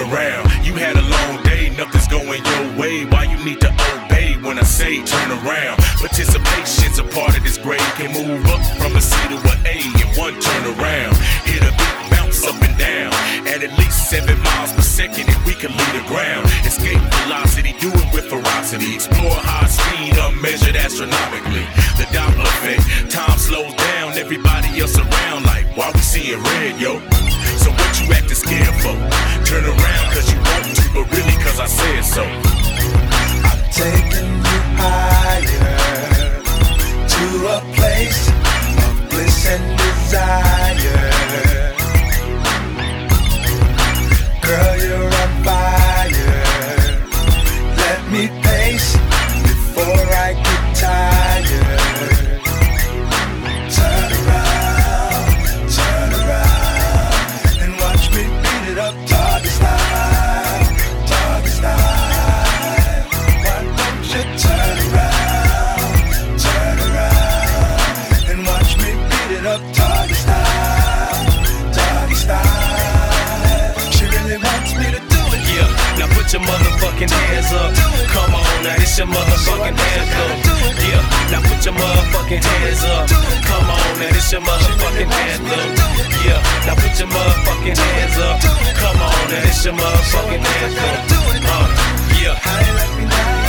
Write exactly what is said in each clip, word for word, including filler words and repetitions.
around. You had a long day, nothing's going your way. Why you need to obey when I say turn around? Participation's a part of this grade. Can move up from a C to an A in one turn around. Hit a big bounce up and down at at least seven miles per second, and we can leave the ground. Escape velocity, do it with ferocity. Explore high speed, unmeasured astronomically. The Doppler effect, time slows down, everybody else around like, why we seeing red, yo? So what you acting scared for? Turn around cause you want to, but really cause I said so. I'm taking you higher to a place of bliss and desire. Girl, you're on fire. Let me pace before I get tired. Turn around, turn around, and watch me beat it up doggy style, doggy style. Why don't you turn around, turn around, and watch me beat it up doggy style, doggy style. She really wants me to do it. Yeah, now put your motherfucking hands up. Come on, now this your motherfucking anthem. Yeah, now put your motherfucking hands up. Come on, now this your motherfucking anthem. Yeah, now put your motherfucking hands up. Come on, now this your motherfucking anthem. Uh, yeah.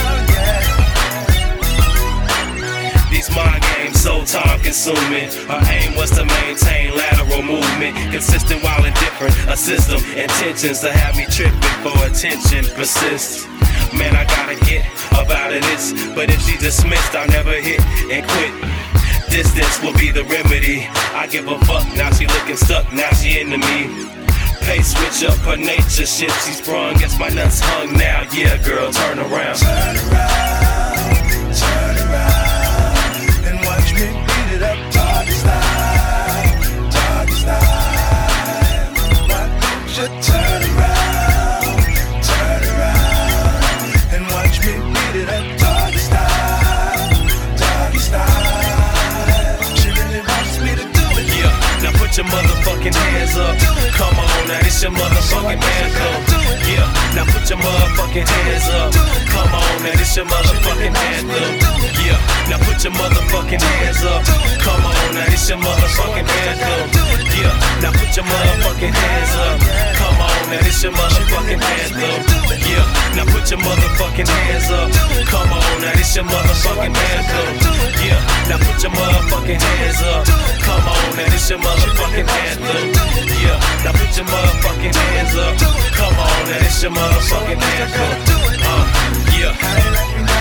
These mind games so time consuming. Her aim was to maintain lateral movement, consistent while indifferent. A system, intentions to have me tripping for attention persist. Man, I gotta get up out of this, but if she dismissed, I'll never hit and quit. Distance will be the remedy. I give a fuck, now she looking stuck, now she into me. Pace switch up her nature, shit she sprung, guess my nuts hung now. Yeah, girl, turn around. Turn around, turn around, and watch me beat it up doggy style, doggy style. Why don't you turn around, turn around, and watch me beat it up doggy style, doggy style. She really wants me to do it. Yeah, now put your motherfucking hands up. Come on, now this your motherfucking anthem. Yeah, now put your motherfucking hands up. Come on, now this your motherfucking anthem. Yeah, now put your motherfucking hands up. Come on, now this your motherfucking anthem. Yeah, now put your motherfucking hands up. Come on, now this your motherfucking anthem. Yeah, now put your motherfucking hands up. Come on, now this your motherfucking anthem. Yeah, now put your motherfucking hands up. Come on, now this your motherfucking anthem. Yeah, now put your motherfucking hands up. Come on, now this your motherfucking anthem. Uh, yeah.